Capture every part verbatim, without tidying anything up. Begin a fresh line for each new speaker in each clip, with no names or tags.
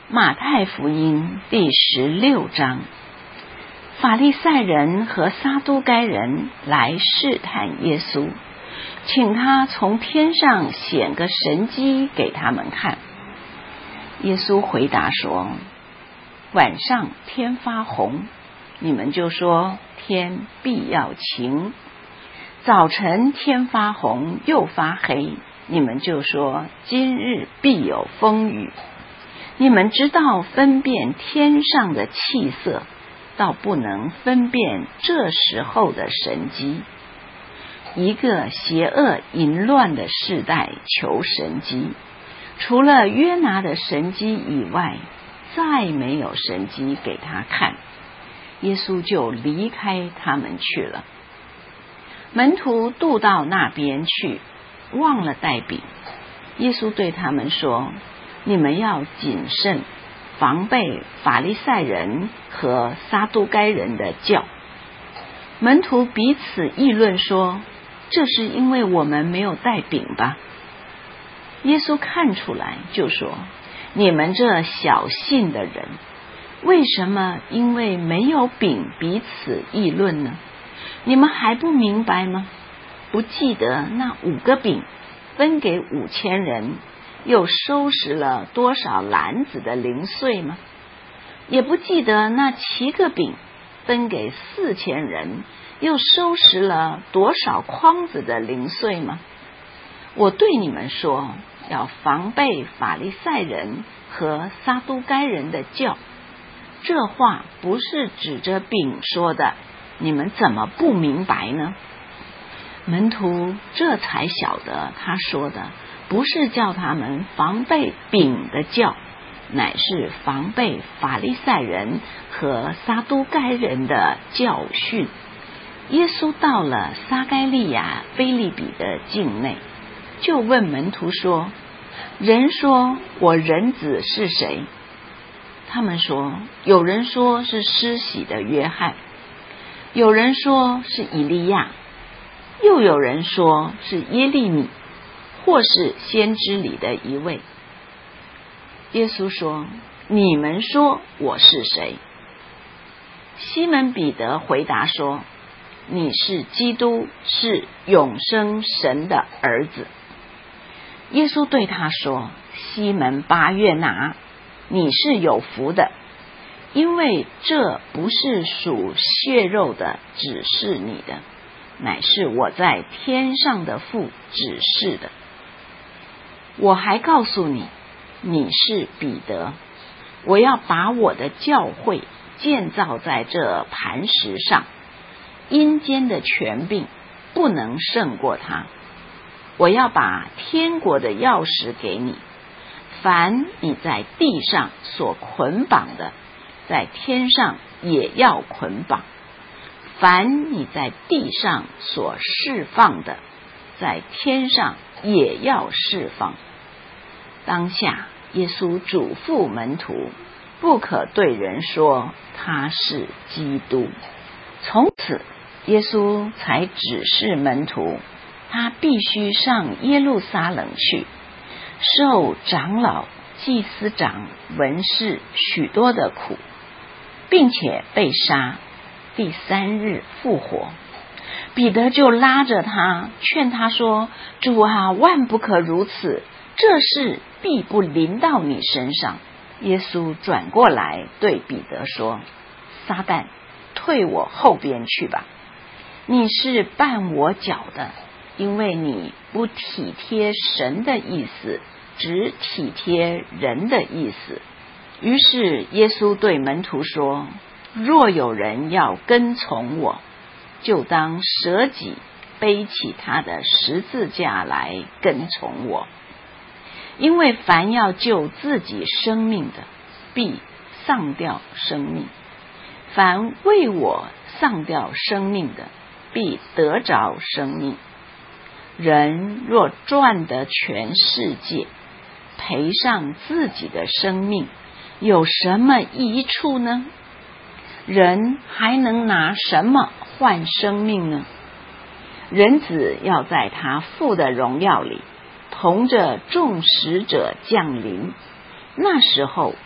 马太福音第十六章，法利赛人和撒都该人来试探耶稣，请他从天上显个神迹给他们看。耶稣回答说：晚上天发红，你们就说天必要晴；早晨天发红又发黑，你们就说今日必有风雨。你们知道分辨天上的气色，倒不能分辨这时候的神迹。一个邪恶淫乱的世代求神迹，除了约拿的神迹以外，再没有神迹给他看。耶稣就离开他们去了。门徒渡到那边去，忘了带饼。耶稣对他们说：你们要谨慎，防备法利赛人和撒都该人的教。门徒彼此议论说：这是因为我们没有带饼吧？耶稣看出来，就说：你们这小信的人，为什么因为没有饼彼此议论呢？你们还不明白吗？不记得那五个饼分给五千人，又收拾了多少篮子的零碎吗？也不记得那七个饼分给四千人，又收拾了多少筐子的零碎吗？我对你们说，要防备法利赛人和撒都该人的教。这话不是指着饼说的，你们怎么不明白呢？门徒这才晓得他说的不是叫他们防备饼的教，乃是防备法利赛人和撒都该人的教训。耶稣到了撒该利亚腓利比的境内，就问门徒说：人说我人子是谁？他们说：有人说是施洗的约翰，有人说是以利亚，又有人说是耶利米，或是先知里的一位。耶稣说：你们说我是谁？西门彼得回答说：你是基督，是永生神的儿子。耶稣对他说：西门巴约拿，你是有福的，因为这不是属血肉的指示你的，乃是我在天上的父指示的。我还告诉你，你是彼得，我要把我的教会建造在这磐石上，阴间的权柄不能胜过它。我要把天国的钥匙给你，凡你在地上所捆绑的，在天上也要捆绑；凡你在地上所释放的，在天上也要释放。当下耶稣嘱咐门徒，不可对人说他是基督。从此耶稣才指示门徒，他必须上耶路撒冷去，受长老、祭司长、文士许多的苦，并且被杀，第三日复活。彼得就拉着他，劝他说：主啊，万不可如此，这事必不临到你身上。耶稣转过来对彼得说：撒旦，退我后边去吧，你是绊我脚的，因为你不体贴神的意思，只体贴人的意思。于是耶稣对门徒说：若有人要跟从我，就当舍己，背起他的十字架来跟从我。因为凡要救自己生命的，必丧掉生命；凡为我丧掉生命的，必得着生命。人若赚得全世界，赔上自己的生命，有什么益处呢？人还能拿什么换生命呢？人子要在他父的荣耀里，同着众使者降临，那时候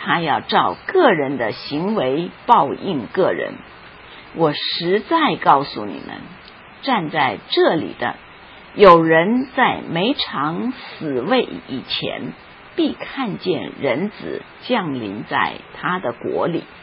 他要照个人的行为报应个人。我实在告诉你们，站在这里的有人在没尝死味以前，必看见人子降临在他的国里。